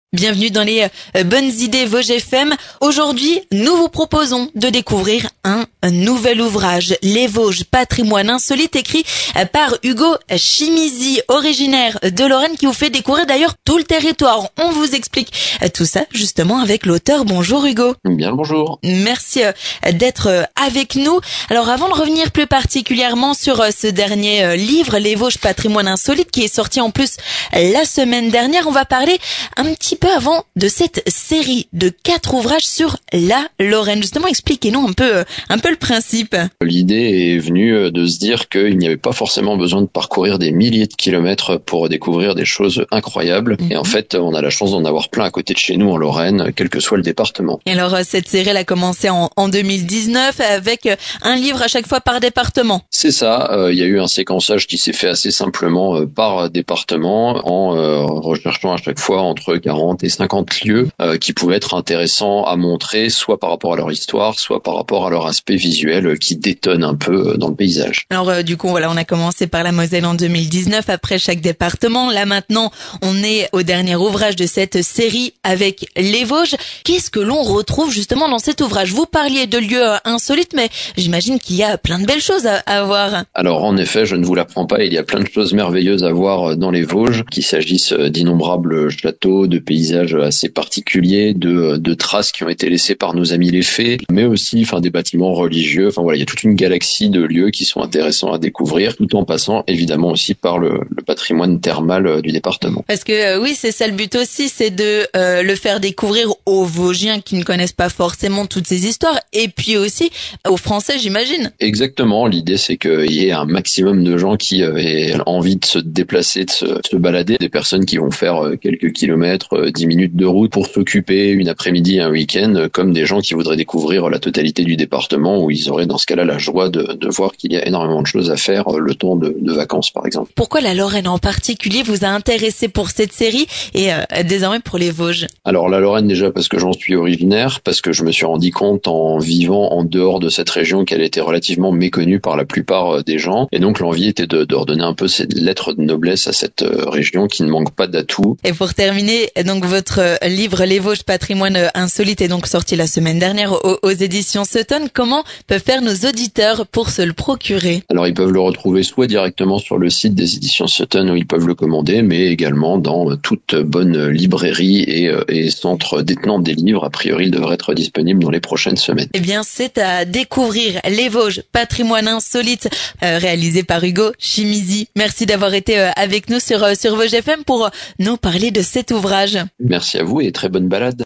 Bienvenue dans les bonnes idées Vosges FM. Aujourd'hui, nous vous proposons de découvrir un nouvel ouvrage, Les Vosges, patrimoine insolite, écrit par Hugo Chimizi, originaire de Lorraine, qui vous fait découvrir d'ailleurs tout le territoire. On vous explique tout ça justement avec l'auteur. Bonjour Hugo. Bien, bonjour. Merci d'être avec nous. Alors avant de revenir plus particulièrement sur ce dernier livre, Les Vosges, patrimoine insolite, qui est sorti en plus la semaine dernière, on va parler un petit peu avant de cette série de 4 ouvrages sur la Lorraine. Justement, expliquez-nous un peu le principe. L'idée est venue de se dire qu'il n'y avait pas forcément besoin de parcourir des milliers de kilomètres pour découvrir des choses incroyables. Et en fait, on a la chance d'en avoir plein à côté de chez nous en Lorraine, quel que soit le département. Et alors, cette série, elle a commencé en 2019 avec un livre à chaque fois par département. C'est ça. Il y a eu un séquençage qui s'est fait assez simplement par département en recherchant à chaque fois entre 40 et 50 lieux qui pouvaient être intéressants à montrer, soit par rapport à leur histoire, soit par rapport à leur aspect visuel qui détonne un peu dans le paysage. Alors du coup, voilà, on a commencé par la Moselle en 2019, après chaque département. Là maintenant, on est au dernier ouvrage de cette série avec les Vosges. Qu'est-ce que l'on retrouve justement dans cet ouvrage? Vous parliez de lieux insolites, mais j'imagine qu'il y a plein de belles choses à voir. Alors en effet, je ne vous l'apprends pas, il y a plein de choses merveilleuses à voir dans les Vosges, qu'il s'agisse d'innombrables châteaux, de paysages assez particuliers, de traces qui ont été laissées par nos amis les fées, mais aussi des bâtiments religieux. Enfin voilà, il y a toute une galaxie de lieux qui sont intéressants à découvrir, tout en passant évidemment aussi par le patrimoine thermal du département. Parce que oui, c'est ça le but aussi, c'est de le faire découvrir aux Vosgiens qui ne connaissent pas forcément toutes ces histoires, et puis aussi aux Français, j'imagine. Exactement, l'idée c'est qu'il y ait un maximum de gens qui aient envie de se déplacer, de se balader, des personnes qui vont faire quelques kilomètres, 10 minutes de route pour s'occuper une après-midi, un week-end, comme des gens qui voudraient découvrir la totalité du département, où ils auraient dans ce cas-là la joie de voir qu'il y a énormément de choses à faire le temps de vacances par exemple. Pourquoi la Lorraine en particulier vous a intéressé pour cette série et désormais pour les Vosges? Alors la Lorraine déjà parce que j'en suis originaire, parce que je me suis rendu compte en vivant en dehors de cette région qu'elle était relativement méconnue par la plupart des gens, et donc l'envie était de redonner un peu cette lettre de noblesse à cette région qui ne manque pas d'atouts. Et pour terminer, donc votre livre Les Vosges, patrimoine insolite est donc sorti la semaine dernière aux éditions Sutton. Comment peuvent faire nos auditeurs pour se le procurer? Alors ils peuvent le retrouver soit directement sur le site des éditions Sutton où ils peuvent le commander, mais également dans toute bonne librairie et centre détenant des livres. A priori, il devrait être disponible dans les prochaines semaines. Eh bien, c'est à découvrir. Les Vosges, patrimoine insolite, réalisé par Hugo Chimizi. Merci d'avoir été avec nous sur Vosges FM pour nous parler de cet ouvrage. Merci à vous et très bonne balade.